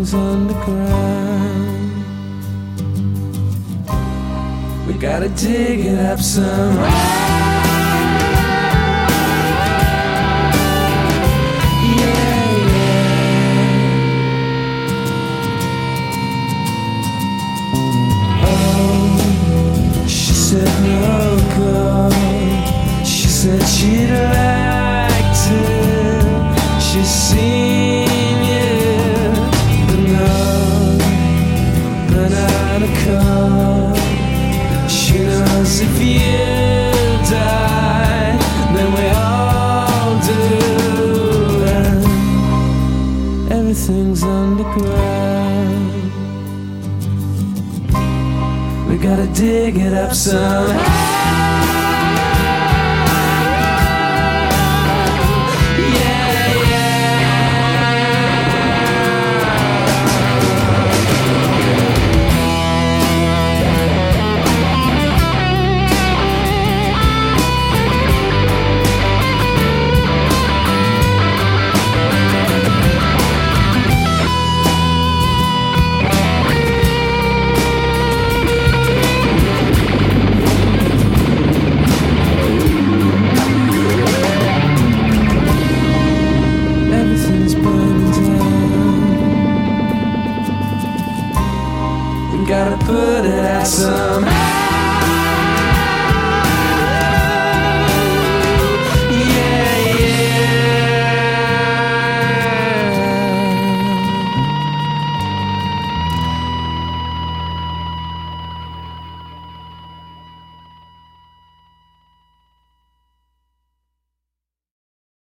everything's underground. We gotta dig it up somehow. She said she'd like to. She's seen you, but not a call. She knows if you die, then we all do. And everything's underground. We gotta dig it up somehow.